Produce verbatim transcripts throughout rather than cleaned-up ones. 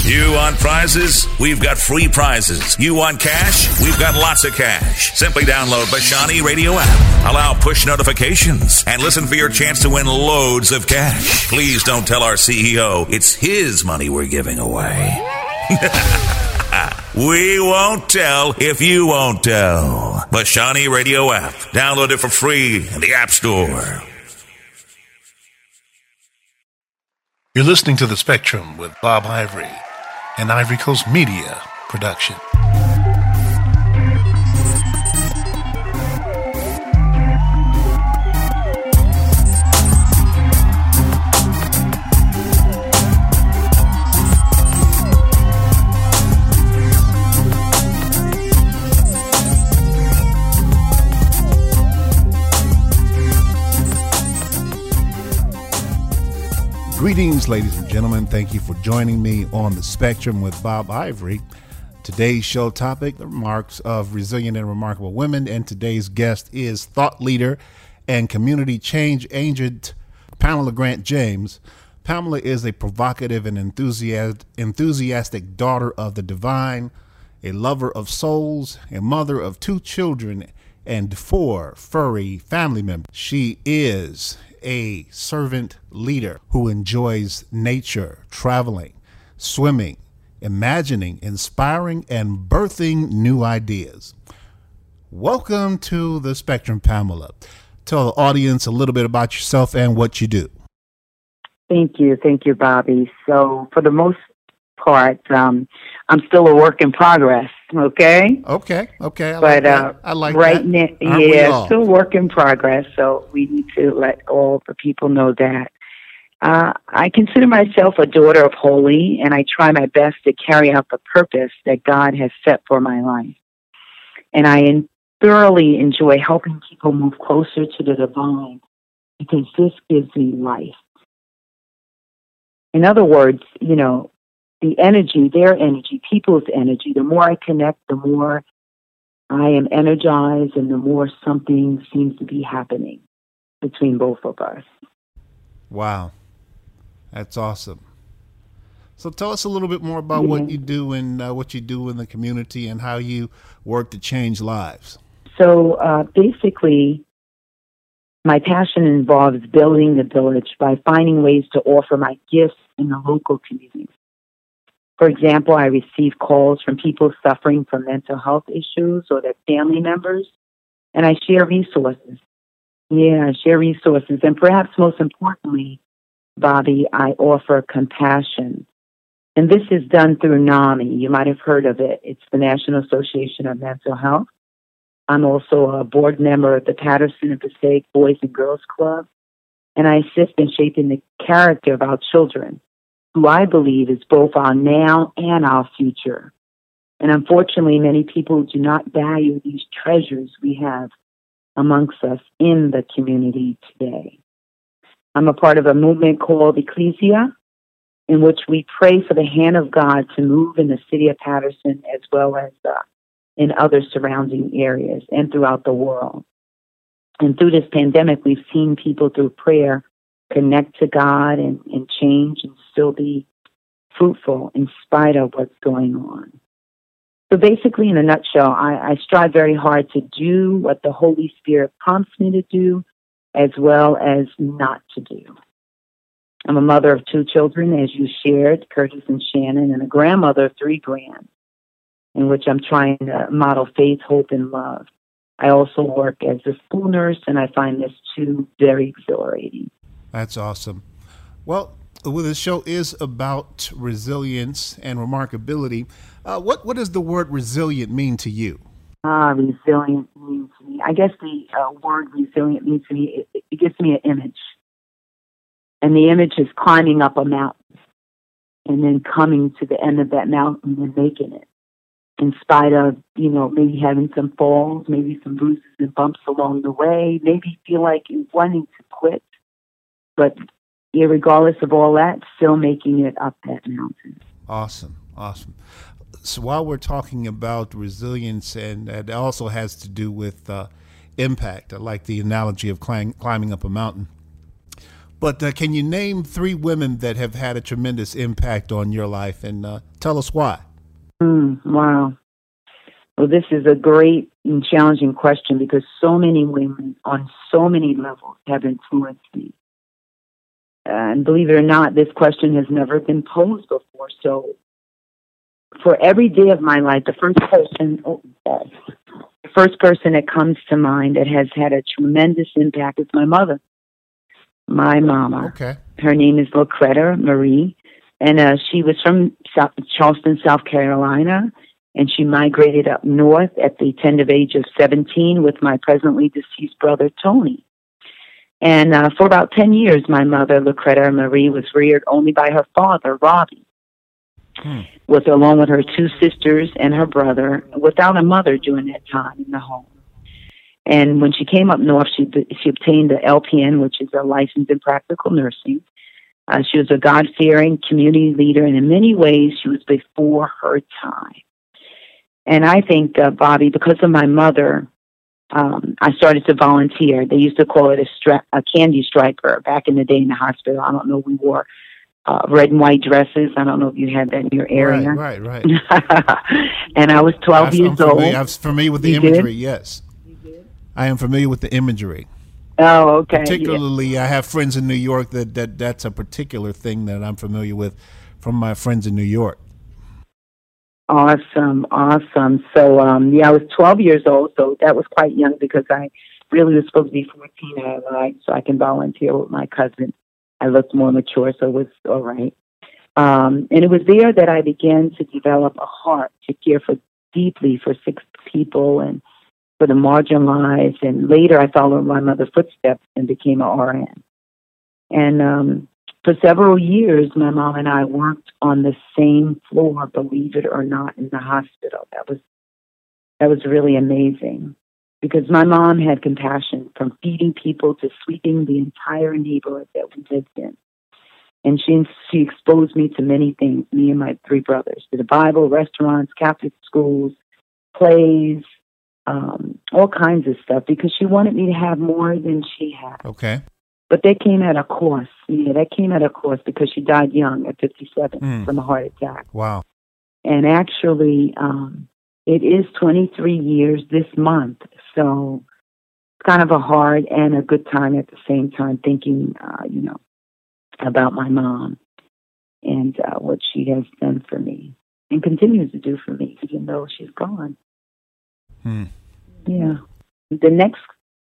You want prizes? We've got free prizes. You want cash? We've got lots of cash. Simply download Bashani Radio app. Allow push notifications and listen for your chance to win loads of cash. Please don't tell our C E O it's his money we're giving away. We won't tell if you won't tell. Bashani Radio app. Download it for free in the App Store. You're listening to The Spectrum with Bob Ivory, an Ivory Coast Media production. Greetings, ladies and gentlemen. Thank you for joining me on The Spectrum with Bob Ivory. Today's show topic, the remarks of resilient and remarkable women, and today's guest is thought leader and community change agent Pamela Grant James. Pamela is a provocative and enthusiast, enthusiastic daughter of the divine, a lover of souls, a mother of two children, and four furry family members. She is a servant leader who enjoys nature, traveling, swimming, imagining, inspiring, and birthing new ideas. Welcome to The Spectrum, Pamela. Tell the audience a little bit about yourself and what you do. Thank you. Thank you, Bobby. So for the most part, um, I'm still a work in progress, okay? Okay, okay. I but like that. Uh, I like right that. now, Aren't we yeah, all? still work in progress, so we need to let all the people know that. Uh, I consider myself a daughter of holy, and I try my best to carry out the purpose that God has set for my life. And I en- thoroughly enjoy helping people move closer to the divine, because this gives me life. In other words, you know, the energy, their energy, people's energy, the more I connect, the more I am energized and the more something seems to be happening between both of us. Wow. That's awesome. So tell us a little bit more about Yeah. what you do and uh, what you do in the community and how you work to change lives. So uh, basically, my passion involves building the village by finding ways to offer my gifts in the local community. For example, I receive calls from people suffering from mental health issues or their family members, and I share resources. Yeah, I share resources. And perhaps most importantly, Bobby, I offer compassion. And this is done through NAMI. You might have heard of it. It's the National Association of Mental Health. I'm also a board member of the Patterson and Passaic Boys and Girls Club, and I assist in shaping the character of our children, who I believe is both our now and our future. And unfortunately, many people do not value these treasures we have amongst us in the community today. I'm a part of a movement called Ecclesia, in which we pray for the hand of God to move in the city of Patterson as well as uh, in other surrounding areas and throughout the world. And through this pandemic, we've seen people through prayer connect to God and, and change and still be fruitful in spite of what's going on. So basically, in a nutshell, I, I strive very hard to do what the Holy Spirit prompts me to do, as well as not to do. I'm a mother of two children, as you shared, Curtis and Shannon, and a grandmother of three grands, in which I'm trying to model faith, hope, and love. I also work as a school nurse, and I find this too very exhilarating. That's awesome. Well, well, this show is about resilience and remarkability. Uh, what what does the word resilient mean to you? Ah, resilient means to me. I guess the uh, word resilient means to me, it, it gives me an image. And the image is climbing up a mountain and then coming to the end of that mountain and making it. In spite of, you know, maybe having some falls, maybe some bruises and bumps along the way, maybe feel like you're wanting to quit. But regardless of all that, still making it up that mountain. Awesome, awesome. So while we're talking about resilience, and that also has to do with uh, impact, I like the analogy of climb, climbing up a mountain. But uh, can you name three women that have had a tremendous impact on your life, and uh, tell us why? Mm, wow. Well, this is a great and challenging question because so many women on so many levels have influenced me. Uh, and believe it or not, this question has never been posed before. So for every day of my life, the first person, oh, sorry, the first person that comes to mind that has had a tremendous impact is my mother, my mama. Okay. Her name is Lucretta Marie, and uh, she was from South, Charleston, South Carolina, and she migrated up north at the tender age of seventeen with my presently deceased brother, Tony. And uh, for about ten years, my mother, Lucretta Marie, was reared only by her father, Robbie, hmm. with along with her two sisters and her brother, without a mother during that time in the home. And when she came up north, she she obtained the L P N, which is a license in practical nursing. Uh, she was a God-fearing community leader, and in many ways, she was before her time. And I think, uh, Bobby, because of my mother, um, I started to volunteer. They used to call it a, stra- a candy striper back in the day in the hospital. I don't know. We wore uh, red and white dresses. I don't know if you had that in your area. Right, right, right. And I was twelve I'm, years I'm familiar, old. I was familiar with the you imagery, did? yes. I am familiar with the imagery. Oh, okay. Particularly, yeah. I have friends in New York that, that that's a particular thing that I'm familiar with from my friends in New York. Awesome, awesome. So, um, yeah, I was twelve years old, so that was quite young because I really was supposed to be fourteen. I lied, so I can volunteer with my cousin. I looked more mature, so it was all right. Um, and it was there that I began to develop a heart to care for deeply for sick people and for the marginalized. And later I followed my mother's footsteps and became an R N. And um, for several years, my mom and I worked on the same floor, believe it or not, in the hospital. That was that was really amazing because my mom had compassion from feeding people to sweeping the entire neighborhood that we lived in. And she, she exposed me to many things, me and my three brothers, to the Bible, restaurants, Catholic schools, plays, um, all kinds of stuff, because she wanted me to have more than she had. Okay. But that came at a cost. Yeah, that came at a cost because she died young at fifty-seven mm. from a heart attack. Wow. And actually, um, it is twenty-three years this month. So it's kind of a hard and a good time at the same time thinking, uh, you know, about my mom and uh, what she has done for me and continues to do for me, even though she's gone. Hmm. Yeah. The next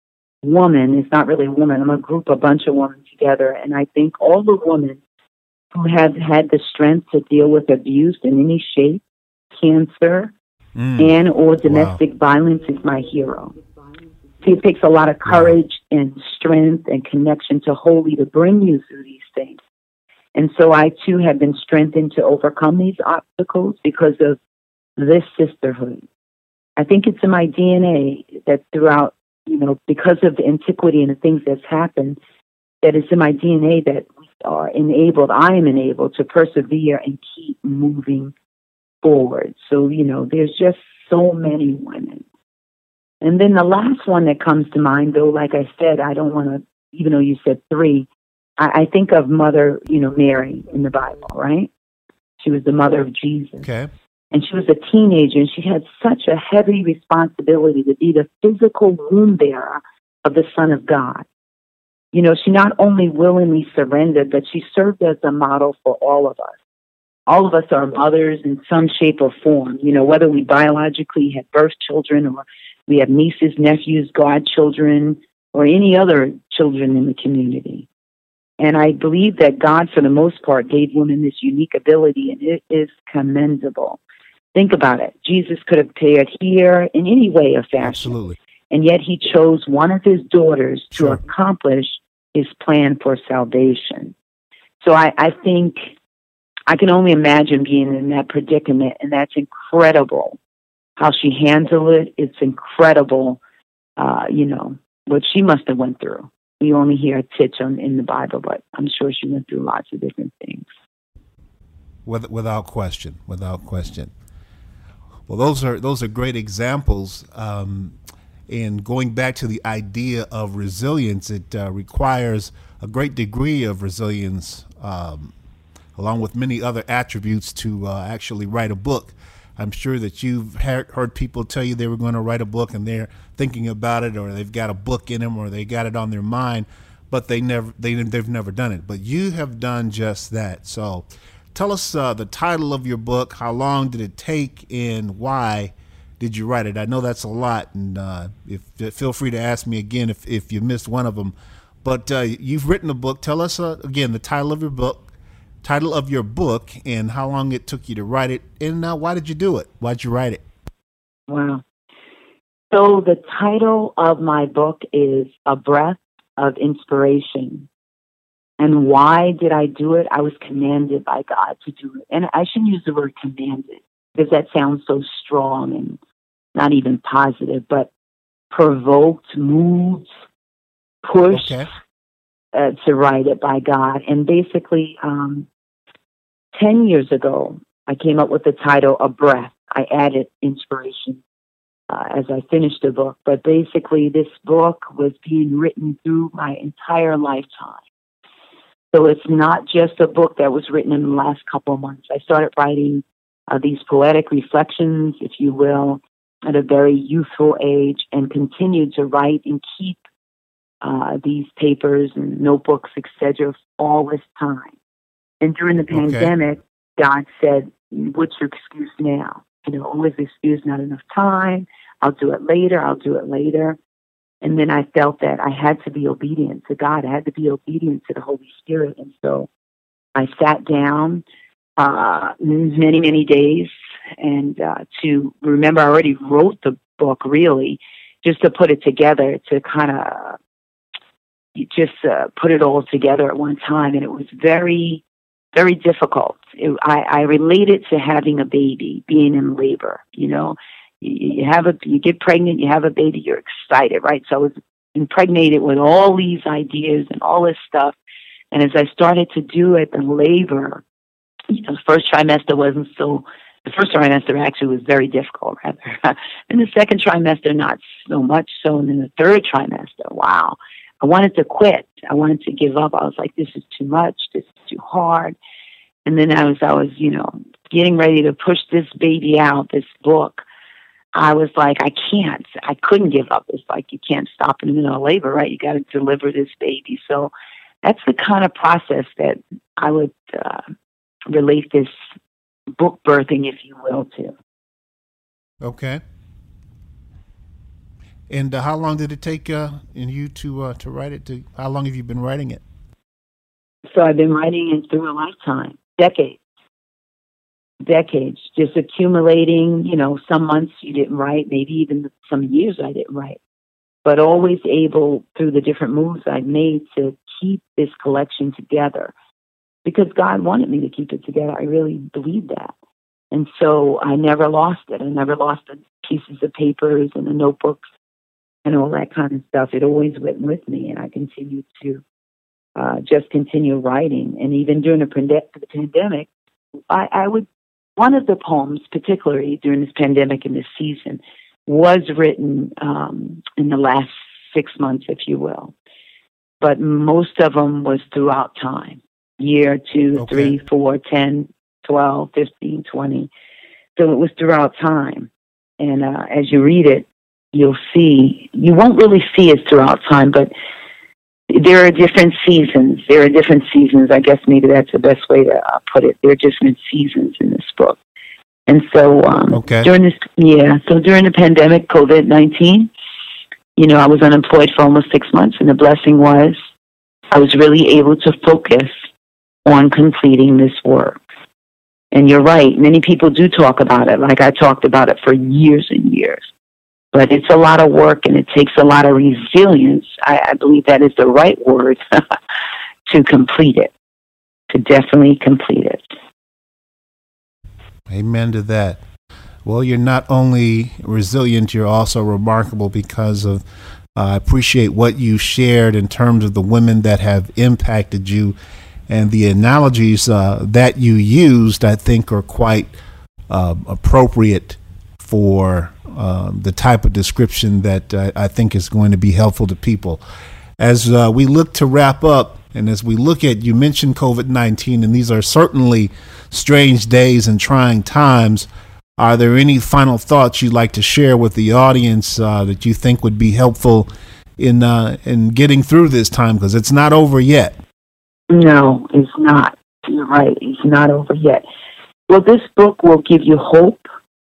woman is not really a woman. I'm a group, a bunch of women together, and I think all the women who have had the strength to deal with abuse in any shape, cancer, mm. and or domestic wow. violence is my hero. See, it takes a lot of courage wow. and strength and connection to wholly to bring you through these things. And so I, too, have been strengthened to overcome these obstacles because of this sisterhood. I think it's in my D N A that throughout, you know, because of the antiquity and the things that's happened, that it's in my D N A that we are enabled, I am enabled to persevere and keep moving forward. So, you know, there's just so many women. And then the last one that comes to mind, though, like I said, I don't want to, even though you said three, I, I think of Mother, you know, Mary in the Bible, right? She was the mother of Jesus. Okay. And she was a teenager, and she had such a heavy responsibility to be the physical womb bearer of the Son of God. You know, she not only willingly surrendered, but she served as a model for all of us. All of us are mothers in some shape or form, you know, whether we biologically had birth children or we have nieces, nephews, godchildren, or any other children in the community. And I believe that God, for the most part, gave women this unique ability, and it is commendable. Think about it. Jesus could have appeared here in any way or fashion. Absolutely. And yet he chose one of his daughters to sure. accomplish his plan for salvation. So I, I think I can only imagine being in that predicament, and that's incredible. How she handled it, it's incredible, uh, you know, what she must have went through. We only hear a titch on, in the Bible, but I'm sure she went through lots of different things. With, without question, without question. Well, those are those are great examples. Um, And going back to the idea of resilience, it uh, requires a great degree of resilience, um, along with many other attributes, to uh, actually write a book. I'm sure that you've heard people tell you they were going to write a book and they're thinking about it, or they've got a book in them, or they got it on their mind, but they never they they've never done it. But you have done just that. So, tell us uh, the title of your book. How long did it take, and why did you write it? I know that's a lot, and uh, if feel free to ask me again if if you missed one of them. But uh, you've written a book. Tell us uh, again the title of your book. Title of your book, and how long it took you to write it, and uh, why did you do it? Why'd you write it? Wow. So the title of my book is A Breath of Inspiration. And why did I do it? I was commanded by God to do it. And I shouldn't use the word commanded, because that sounds so strong and not even positive, but provoked, moved, pushed Okay. uh, to write it by God. And basically, um, ten years ago, I came up with the title, A Breath. I added inspiration uh, as I finished the book. But basically, this book was being written through my entire lifetime. So it's not just a book that was written in the last couple of months. I started writing uh, these poetic reflections, if you will, at a very youthful age, and continued to write and keep uh, these papers and notebooks, et cetera, all this time. And during the pandemic, okay. God said, what's your excuse now? You know, always excuse, not enough time. I'll do it later. I'll do it later. And then I felt that I had to be obedient to God. I had to be obedient to the Holy Spirit. And so I sat down uh, many, many days and uh, to remember I already wrote the book, really, just to put it together, to kind of just uh, put it all together at one time. And it was very, very difficult. It, I, I relate it to having a baby, being in labor. You know, you, you have a, you get pregnant, you have a baby, you're excited, right? So I was impregnated with all these ideas and all this stuff. And as I started to do it, the labor, you know, the first trimester wasn't so. The first trimester actually was very difficult, rather. And the second trimester, not so much so. And then the third trimester, wow. I wanted to quit. I wanted to give up. I was like, this is too much. This is too hard. And then I was, I was, you know, getting ready to push this baby out, this book. I was like, I can't. I couldn't give up. It's like you can't stop in the middle of labor, right? You got to deliver this baby. So that's the kind of process that I would uh, relate this book birthing, if you will, to. Okay. And uh, how long did it take uh, in you to uh, to write it? To how long have you been writing it? So I've been writing it through a lifetime, decades, decades, just accumulating. You know, some months you didn't write, maybe even some years I didn't write, but always able through the different moves I've made to keep this collection together, because God wanted me to keep it together. I really believe that, and so I never lost it. I never lost the pieces of papers and the notebooks and all that kind of stuff. It always went with me, and I continued to uh, just continue writing. And even during the, pande- the pandemic, I, I would, one of the poems, particularly during this pandemic and this season, was written um, in the last six months, if you will. But most of them was throughout time, year, two, okay. three, four, ten, twelve, fifteen, twenty. So it was throughout time. And uh, as you read it, you'll see, you won't really see it throughout time, but there are different seasons. There are different seasons. I guess maybe that's the best way to uh, put it. There are different seasons in this book. And so um, okay. during this, yeah, so during the pandemic, COVID nineteen, you know, I was unemployed for almost six months, and the blessing was I was really able to focus on completing this work. And you're right, many people do talk about it, like I talked about it for years and years. But it's a lot of work, and it takes a lot of resilience. I, I believe that is the right word to complete it, to definitely complete it. Amen to that. Well, you're not only resilient, you're also remarkable because of, uh, I appreciate what you shared in terms of the women that have impacted you, and the analogies uh, that you used, I think, are quite uh, appropriate for uh, the type of description that uh, I think is going to be helpful to people. As uh, we look to wrap up, and as we look at, you mentioned COVID nineteen, and these are certainly strange days and trying times. Are there any final thoughts you'd like to share with the audience uh, that you think would be helpful in uh, in getting through this time? Because it's not over yet. No, it's not. You're right. It's not over yet. Well, this book will give you hope.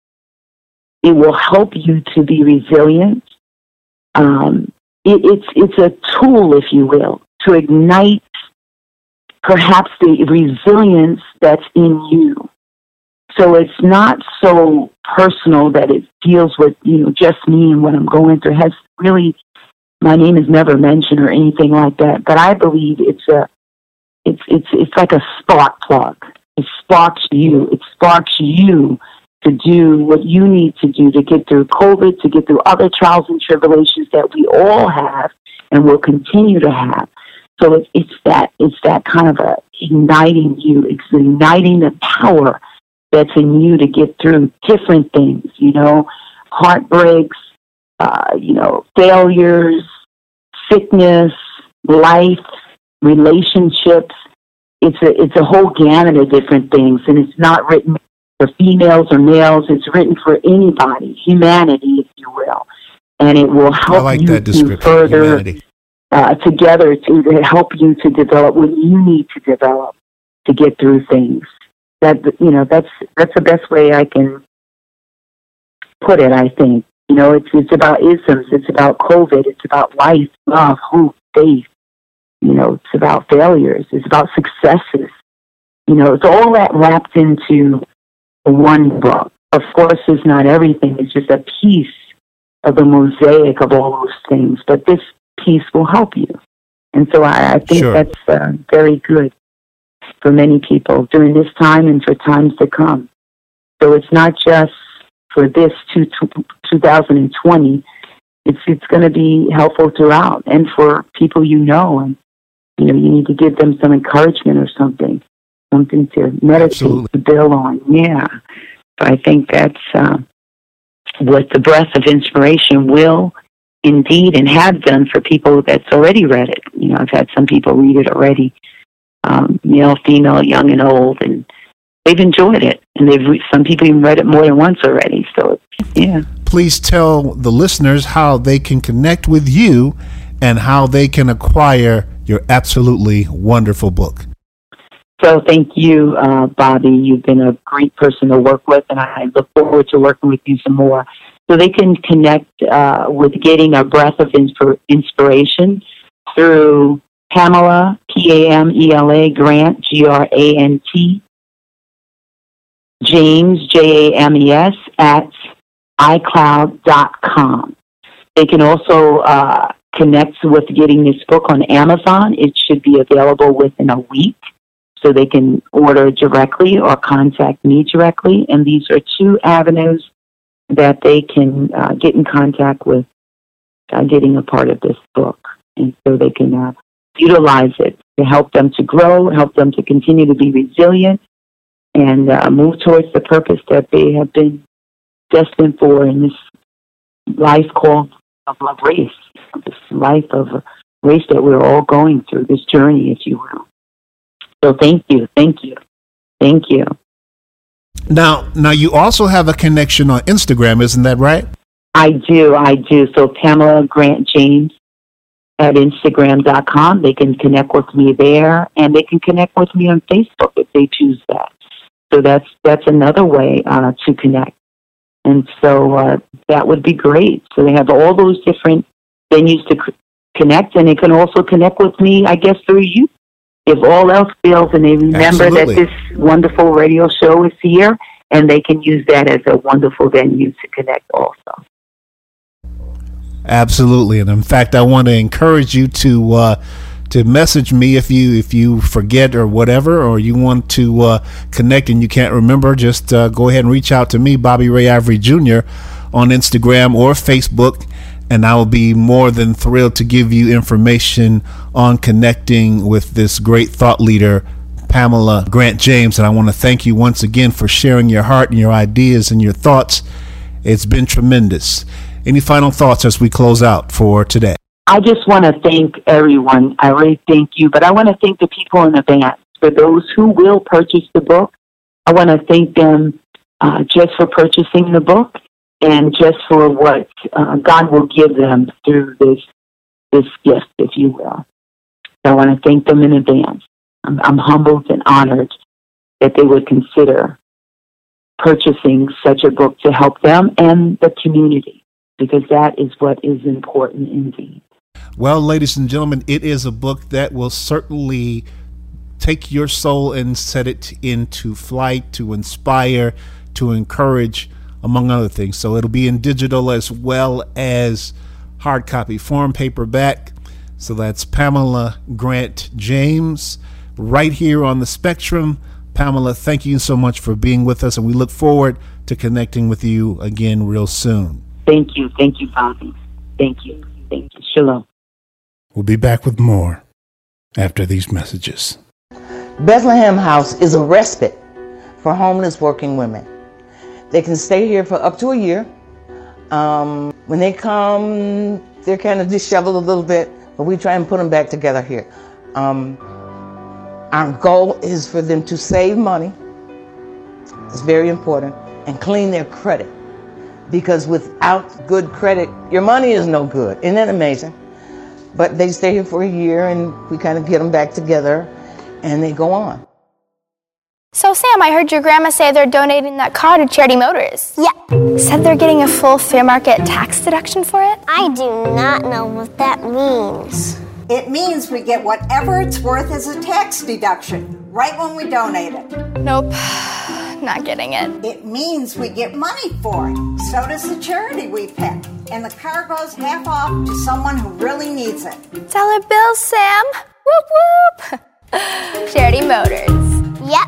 It will help you to be resilient. Um, it, it's it's a tool, if you will, to ignite perhaps the resilience that's in you. So it's not so personal that it deals with, you know, just me and what I'm going through. It has really, my name is never mentioned or anything like that. But I believe it's a, it's it's it's like a spark plug. It sparks you. It sparks you to do what you need to do to get through COVID, to get through other trials and tribulations that we all have and will continue to have. So it's it's that it's that kind of a igniting you. It's igniting the power that's in you to get through different things, you know, heartbreaks, uh, you know, failures, sickness, life, relationships. It's a it's a whole gamut of different things, and it's not written for females or males. It's written for anybody, humanity, if you will, and it will help I like you that to further uh, together to, to help you to develop what you need to develop to get through things. That, you know, that's that's the best way I can put it, I think. You know, it's it's about isms, it's about COVID, it's about life, love, hope, faith. You know, it's about failures, it's about successes. You know, it's all that wrapped into one book. Of course, it's not everything, it's just a piece of the mosaic of all those things. But this piece will help you. And so I, I think Sure. that's uh, very good for many people during this time and for times to come. So it's not just for this two, two thousand twenty. It's it's going to be helpful throughout, and for people you know, and you know you need to give them some encouragement or something, something to meditate, Absolutely. to build on. Yeah, so I think that's uh, what the breath of inspiration will indeed and have done for people that's already read it. You know, I've had some people read it already. Um, male, female, young and old, and they've enjoyed it. And they've re- some people even read it more than once already. So, it's, yeah. Please tell the listeners how they can connect with you and how they can acquire your absolutely wonderful book. So thank you, uh, Bobby. You've been a great person to work with, and I look forward to working with you some more. So they can connect uh, with getting a breath of inspir- inspiration through Pamela, P A M E L A, Grant, G R A N T, James, J A M E S, at iCloud dot com. They can also uh, connect with getting this book on Amazon. It should be available within a week, so they can order directly or contact me directly. And these are two avenues that they can uh, get in contact with uh, getting a part of this book. And so they can uh, utilize it to help them to grow, help them to continue to be resilient, and uh, move towards the purpose that they have been destined for in this life called of love race, this life of a race that we're all going through, this journey, if you will. So thank you, thank you, thank you. Now, now you also have a connection on Instagram, isn't that right? I do, I do. So Pamela Grant James at Instagram dot com. They can connect with me there, and they can connect with me on Facebook if they choose that. So that's that's another way uh, to connect. And so uh, that would be great. So they have all those different venues to c- connect, and they can also connect with me, I guess, through you. If all else fails, and they remember Absolutely. that this wonderful radio show is here, and they can use that as a wonderful venue to connect also. Absolutely, and in fact, I want to encourage you to uh, to message me if you if you forget or whatever, or you want to uh, connect and you can't remember. Just uh, go ahead and reach out to me, Bobby Ray Ivory Junior, on Instagram or Facebook, and I will be more than thrilled to give you information on connecting with this great thought leader, Pamela Grant James. And I want to thank you once again for sharing your heart and your ideas and your thoughts It's been tremendous. Any final thoughts as we close out for today? I just want to thank everyone. I really thank you, but I want to thank the people in advance. For those who will purchase the book, I want to thank them uh, just for purchasing the book and just for what uh, God will give them through this this gift, if you will. So I want to thank them in advance. I'm, I'm humbled and honored that they would consider purchasing such a book to help them and the community, because that is what is important indeed. Well, ladies and gentlemen, it is a book that will certainly take your soul and set it into flight, to inspire, to encourage, among other things. So it'll be in digital as well as hard copy form, paperback. So that's Pamela Grant James right here on the Spectrum. Pamela, thank you so much for being with us, and we look forward to connecting with you again real soon. Thank you. Thank you, Bobby. Thank you. Thank you. Shalom. We'll be back with more after these messages. Bethlehem House is a respite for homeless working women. They can stay here for up to a year. Um, when they come, they're kind of disheveled a little bit, but we try and put them back together here. Um, our goal is for them to save money. It's very important. And clean their credit. Because without good credit, your money is no good. Isn't that amazing? But they stay here for a year, and we kind of get them back together, and they go on. So, Sam, I heard your grandma say they're donating that car to Charity Motors. Yeah. Said they're getting a full fair market tax deduction for it? I do not know what that means. It means we get whatever it's worth as a tax deduction, right when we donate it. Nope, not getting it. It means we get money for it. So does the charity we pick. And the car goes half off to someone who really needs it. Dollar bills, Sam. Whoop, whoop. Charity Motors. Yep.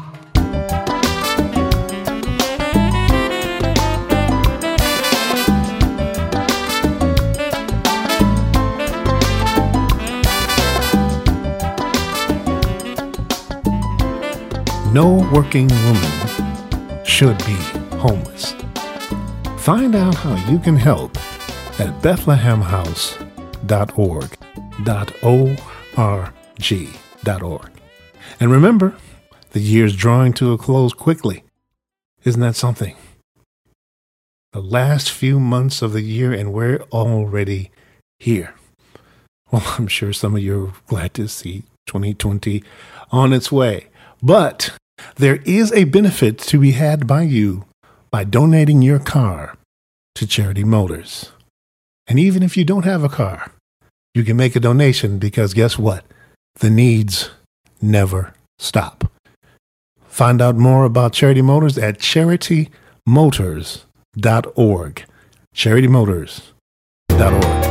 No working woman should be homeless. Find out how you can help at Bethlehem House dot org, O R G dot org. And remember, the year's drawing to a close quickly. Isn't that something? The last few months of the year, and we're already here. Well, I'm sure some of you are glad to see twenty twenty on its way. But there is a benefit to be had by you by donating your car to Charity Motors. And even if you don't have a car, you can make a donation, because guess what? The needs never stop. Find out more about Charity Motors at charity motors dot org. charity motors dot org.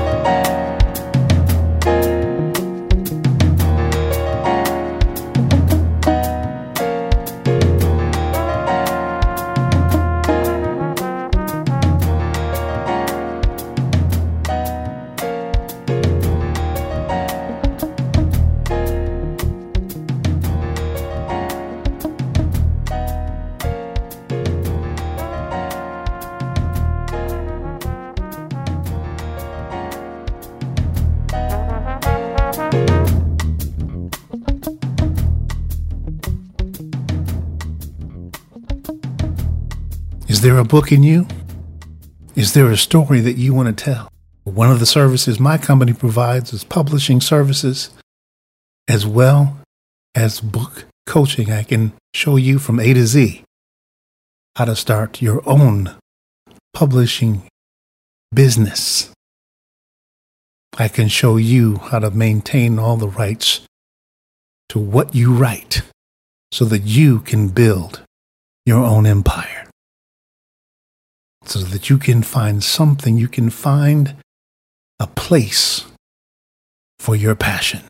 Is there a book in you? Is there a story that you want to tell? One of the services my company provides is publishing services, as well as book coaching. I can show you from A to Z how to start your own publishing business. I can show you how to maintain all the rights to what you write so that you can build your own empire. So that you can find something, you can find a place for your passion.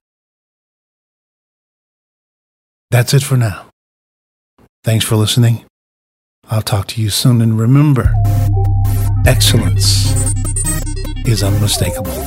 That's it for now. Thanks for listening. I'll talk to you soon. And remember, excellence is unmistakable.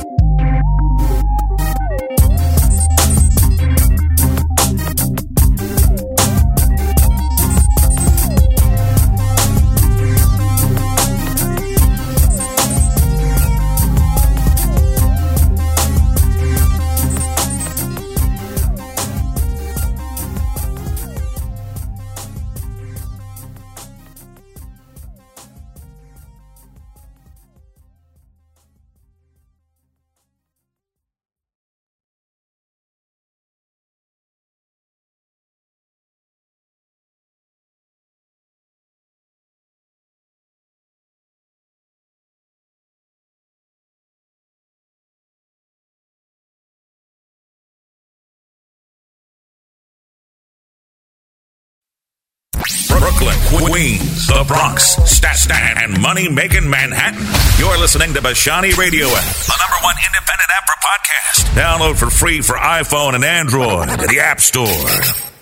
Brooklyn, Queens, the Bronx, Staten, and money-making Manhattan. You're listening to Bashani Radio App, the number one independent app for podcasts. Download for free for iPhone and Android at the App Store.